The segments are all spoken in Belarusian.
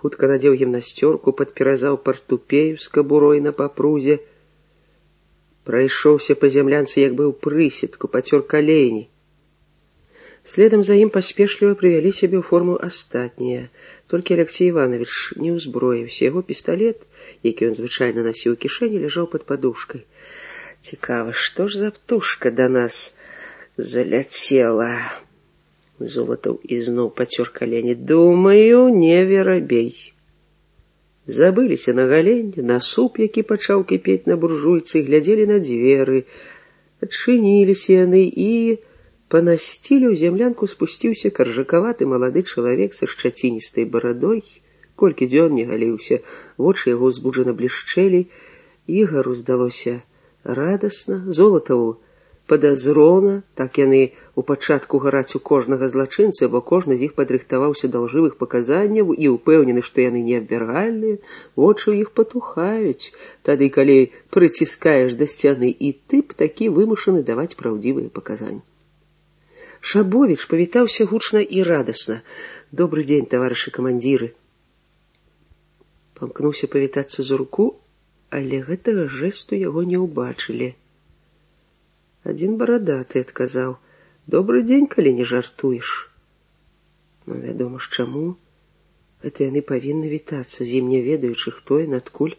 хутка надзеў гімнасцёрку, падперазаў партупею з кабурой на папрузе, прайшоўся па зямлянцы, як бы ў прыседку, пацёр калені. Следам за ім паспешліва прывялі сябе ў форму астатнія. Толькі Алексей Иванович не ўзброіўся. Яго пісталет, які ён звычайна насіў у кішэні, ляжаў пад падушкай. Цікава, што ж за птушка да нас заляцела? Золатаў ізноў пацёр калені. Думаю, не верабей. Забыліся на галенне, на суп, які пачаў кіпець на буржуйцы, глядзелі на дзверы. Адчыніліся яны, і па насціле ў зямлянку спусціўся каржакаваты малады чалавек са шчаціністай барадой. Колькі дзён не галіўся, вочы яго ўзбуджана блішчэлі. Ігару здалося радасна, Золатаву падазрона. Так яны у пачатку гараць у кожнага злачынца, бо кожны з іх падрыхтаваўся да лжывых паказанняў і ўпэўнены, што яны неабвяргальныя. Вочы ў іх патухаюць тады, калі прыціскаеш да сцяны, і тып такі вымушаны даваць праўдзівыя паказанні. Шабовіч павітаўся гучна і радасна. Добры дзень, таварышы камандзіры. Памкнуўся павітацца за руку, але гэтага жэсту яго не ўбачылі. Адзін барадаты адказаў: добры дзень, калі не жартуеш. Ну, вядома ж чаму. Гэта яны павінны вітацца, з ім не ведаючы, хто і надкуль.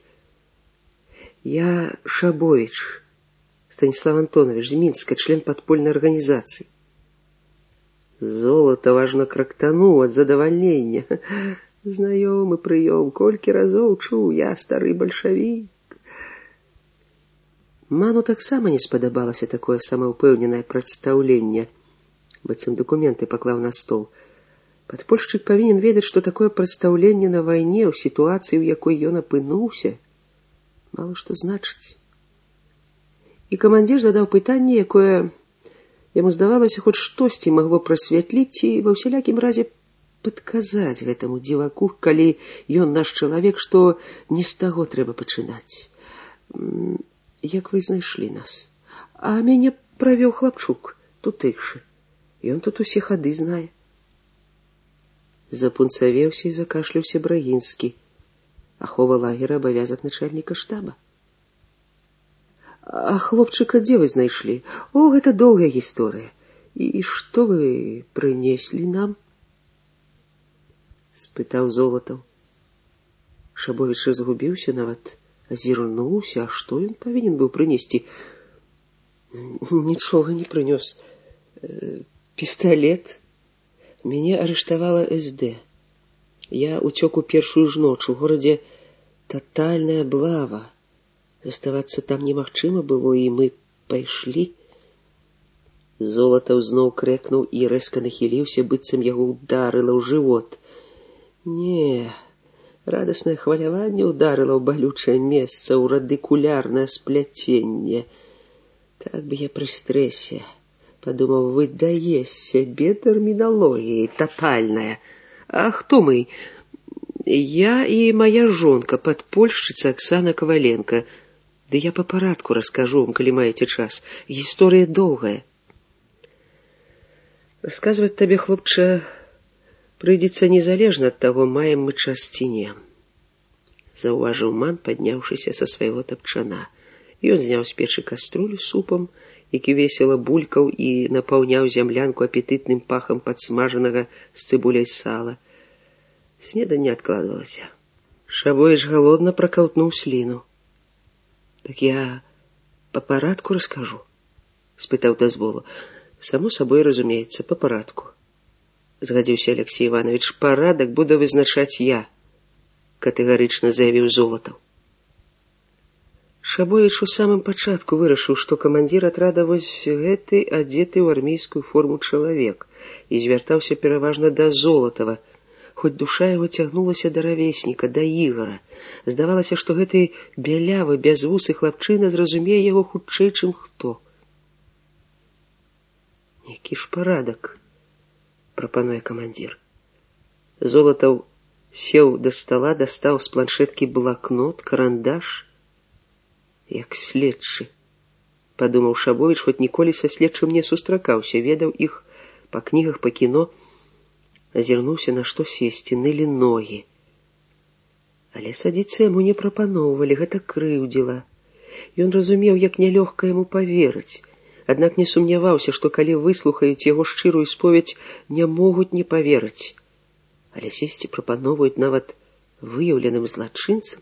Я Шабовіч, Станіслав Антонович, з Мінска, член падпольнай арганізацыі. Золата важна крактануў ад задавальнення. Знаёмы прыём, колькі разоў чуў, я стары бальшавік. Ману таксама не спадабалася такое самаўпэўненае прадстаўленне. Быццам дакументы паклаў на стол. Падпольшчык павінен ведаць, што такое прадстаўленне на вайне ў сітуацыі, у якой ён апынуўся, мала што значыць. І камандзір задаў пытанне, якое яму здавалася, хоць штосьці магло прасвятліць і ва ўсялякім разе падказаць гэтаму дзіваку, калі ён наш чалавек, што не з таго трэба пачынаць. Як вы знайшлі нас? А мяне правёў хлапчук, тутэйшы. Ён тут усе хады знае. Запунцавеўся і закашляўся Брагінскі. Ахова лагера — абавязак начальніка штаба. А хлопчыка дзе вы знайшлі? О, гэта доўгая гісторыя. І што вы прынеслі нам? Спытаў Золатаў. Шабовіч разгубіўся, нават азірнуўся. А што ён павінен быў прынесці? Нічога не прынёс. Пісталет. Мяне арыштавала СД. Я уцёк у першую ж ноч. У горадзе татальная аблава. Заставацца там немагчыма было, і мы пайшлі. Золатаў зноў крэкнуў і рэзка нахіліўся, быццам яго ўдарыла ў жывот. Не, радаснае хваляванне ўдарыла ў балючае месца, ў радыкулярнае спляценне. Так бы я пры стрэсе. Падумаў, выдае сябе тэрміналогіяй, татальная. А хто мы? Я і моя жонка, падпольшчыца Аксана Коваленко. Ды я па парадку раскажу вам, калі маеце час. Гісторыя доўгая. Расказваць табе, хлопча, прыйдзецца незалежна ад таго, маем мы час ці не. Заўважыў Ман, падняўшыся са свайго тапчана. Ён зняў з печы каструлю з супам, які весела булькаў і напаўняў зямлянку апетытным пахам падсмажанага з цыбуляй сала. Снеданне адкладвалася. Шабовіч галодна пракаўтнуў сліну. Так я па парадку раскажу? Спытаў дазволу. Само сабой разумеецца, па парадку. Згадзіўся Алексей Иванович. Парадак буду вызначаць я, катэгарычна заявіў Золатаў. Шабовіч у самым пачатку вырашыў, што камандзір атрада вось гэты адзеты ў армейскую форму чалавек, і звяртаўся пераважна да Золатава, хоць душа яго цягнулася да равесніка, да Ігара. Здавалася, што гэты бялявы, бязвусы хлапчына зразумее яго хутчэй, чым хто. Які ж парадак, прапануе камандзір. Золатаў сеў да стала, дастаў з планшеткі блакнот, карандаш. Як следчы, падумаў Шабовіч, хоць ніколі са следчым не сустракаўся, ведаў іх па кнігах, па кіно. Азірнуўся, на што сесці, нылі ногі. Але садзіцца яму не прапаноўвалі, гэта крыўдзіла. Ён разумеў, як нялёгка яму паверыць, аднак не сумняваўся, што калі выслухаюць яго шчырую споведь, не могуць не паверыць. Але сесці прапаноўваюць нават выяўленым злачынцам.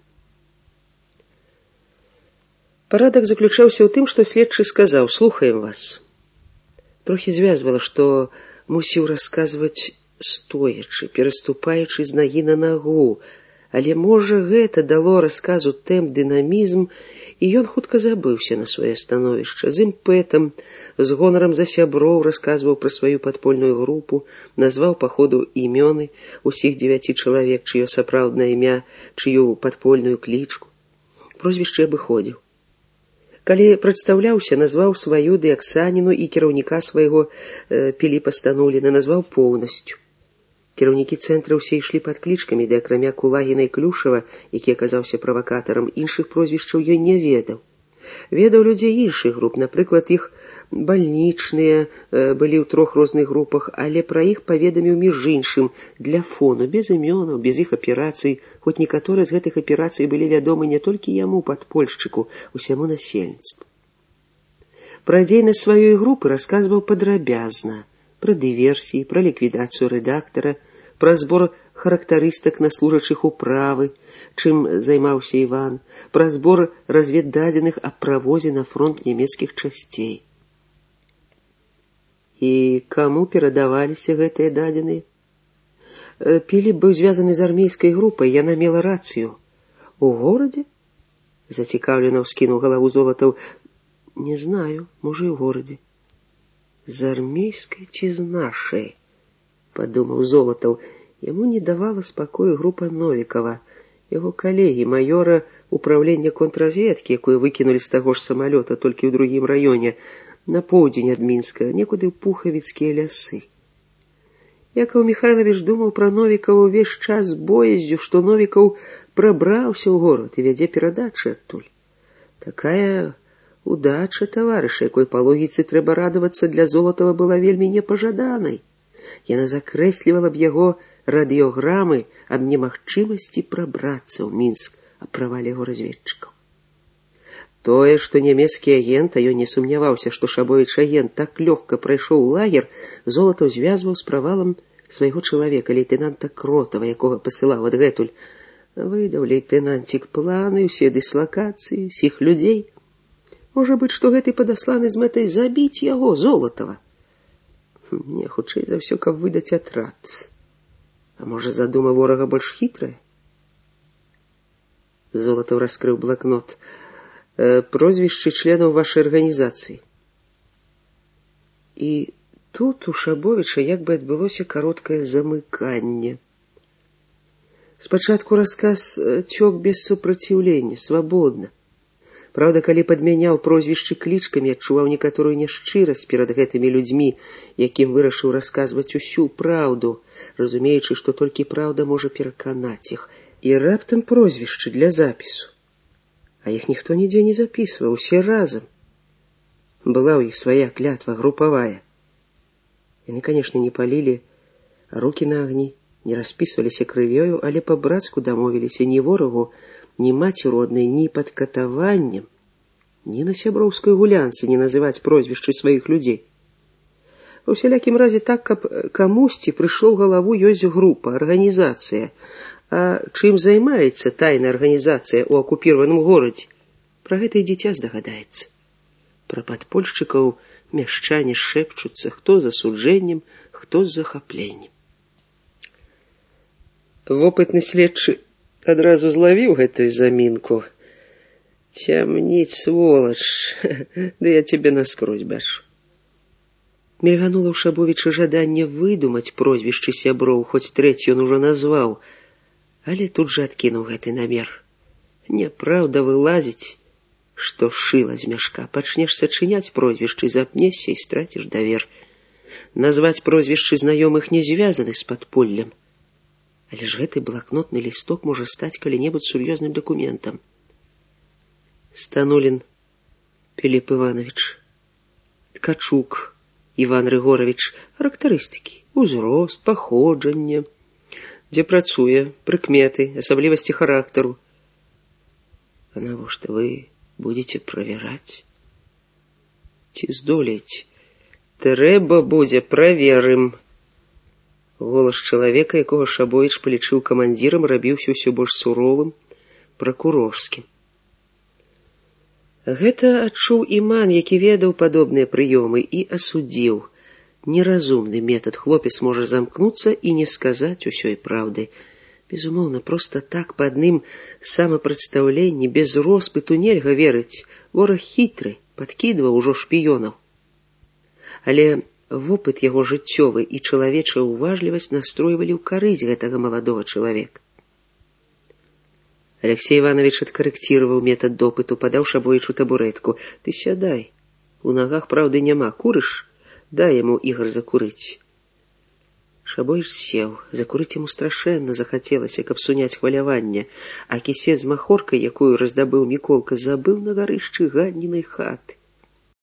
Парадак заключаўся ў тым, што следчы сказаў: «Слухаем вас». Трохі звязвала, што мусіў расказваць стоячы, пераступаючы з нагі на нагу, але, можа, гэта дало расказу тэмп, дынамізм, і ён хутка забыўся на сваё становішча. З імпэтам, з гонарам за сяброў расказваў пра сваю падпольную групу, назваў па ходу імёны усіх 9 чалавек, чыё сапраўднае імя, чыю падпольную клічку. Прозвішчы абыходзіў. Калі прадстаўляўся, назваў сваю ды Аксаніну і кіраўніка свайго Піліпа Стануліна, назваў поўнасцю. Кіраўнікі цэнтра ўсе ішлі пад клічкамі, ды акрамя Кулагіна і Клюшава, які аказаўся правакатарам, іншых прозвішчаў ён не ведаў. Ведаў людзей іншых груп, напрыклад, іх бальнічныя былі ў 3 розных групах, але пра іх паведаміў між іншым, для фону, без імёнаў, без іх аперацый, хоць некаторыя з гэтых аперацый былі вядомы не толькі яму, падпольшчыку, усяму насельніцтву. Пра дзейнасць сваёй групы расказваў падрабязна, пра дыверсіі, пра ліквідацыю рэдактара, пра збор характарыстак на служачых управы, чым займаўся Іван, пра збор разведдадзеных аб правозе на фронт нямецкіх часцей. І каму перадаваліся гэтыя дадзеныя? Піліп быў звязаны з армейскай групай, яна мела рацыю. У горадзе? Зацікаўлена ўскінуў галаву Золатаў. Не знаю, можа, і ў горадзе. З армейскай ці з нашай? Падумаў Золатаў. Яму не давала спакою група Новікава, яго калегі, маёра управлення контрразведкі, якую выкінулі з таго ж самалёта толькі ў другім раёне, на поўдзень ад Мінска, некуды ў Пухавіцкія лясы. Якаў Міхайлавіч думаў пра Новікава ўвесь час з бояззю, што Новікаў прабраўся ў горад і вядзе перадачы адтуль. Такая удача таварыша, якой па логіцы трэба радавацца, для Золатава была вельмі непажаданай. Яна закрэслівала б яго радыёграмы аб немагчымасці прабрацца ў Мінск, аб правале яго разведчыкаў. Тое, што нямецкі агент, а ён не сумняваўся, што Шабовіч агент так лёгка прайшоў лагер, Золатаў звязваў з правалам свайго чалавека, лейтэнанта Кротава, якога пасылаў адгэтуль. Выдаў лейтэнанцік планы, усе дыслакацыі, усіх людзей. Можа быць, што гэты падасланы з мэтай забіць яго, Золатава. Не, хутчэй за ўсё, каб выдаць атрад. А можа, задума ворага больш хітрая? Золатаў раскрыў блакнот. Прозвішчы членаў вашай арганізацыі. І тут у Шабовіча як бы адбылося кароткае замыканне. Спачатку расказ цёк без супраціўлення, свабодна. Праўда, калі падмяняў прозвішчы клічкамі, адчуваў некаторую няшчырасць перад гэтымі людзьмі, якім вырашыў расказваць усю праўду, разумеючы, што толькі праўда можа пераканаць іх. І раптам прозвішчы для запісу. А іх ніхто нідзе не запісваў, усе разам. Была ў іх свая клятва групавая. Яны, канешне, не палілі рукі на агні, не распісваліся крывёю, але па-брацку дамовіліся ні ворагу, ні маці роднай, ні пад катаваннем, ні на сяброўскай гулянцы не называць прозвішчы сваіх людзей. Ва ўсялякім разе так, каб камусьці прыйшло ў галаву ёсць група, арганізацыя. А чым займаецца тайная арганізацыя ў акупіраваным горадзе? Пра гэта і дзіця здагадаецца. Пра падпольшчыкаў мяшчане шэпчуцца, хто з асуджэннем, хто з захапленнем. Вопытны следчы адразу злавіў гэтую замінку. Цямніць, сволач, да я цябе наскрозь бачу. Мільганула ў Шабовіча жаданне выдумаць прозвішчы сяброў, хоць трэць ён ужо назваў, але тут жа адкінуў гэты намер. Няпраўда вылазіць, што шыла з мяшка. Пачнеш сачыняць прозвішчы, запнешся і страціш давер. Назваць прозвішчы знаёмых не звязаны з падполлем. Але ж гэты блакнотны лісток можа стаць калі-небудзь сур'ёзным дакументам. Станулін Піліп Іванович, Ткачук Іван Рыгорович, характарыстыкі, узрост, паходжанне, дзе працуе, прыкметы, асаблівасці характару. А навошта вы будете правяраць? Ці здолееце? Трэба будзе, праверым. Голас чалавека, якога Шабовіч палічыў камандзірам, рабіўся ўсё больш суровым, пракурорскім. Гэта адчуў Іман, які ведаў падобныя прыёмы, і асудзіў. Неразумны метад, хлопец можа замкнуцца і не сказаць усёй праўды. Безумоўна, проста так па адным самапрадстаўленні, без роспыту нельга верыць. Вораг хітры, падкідваў ужо шпіёнаў. Але вопыт яго жыццёвы і чалавечая ўважлівасць настройвалі ў карысць гэтага маладога чалавека. Алексей Иванович адкарэкціраваў метад допыту, падаў Шабовічу табурэтку. Ты сядай. У нагах праўды няма. Курыш? Дай яму, Ігар, закурыць. Шабовіч сеў. Закурыць яму страшэнна захацелася, каб суняць хваляванне, а кісет з махоркай, якую раздабыў Міколка, забыў на гарышчы гаднінай хаты.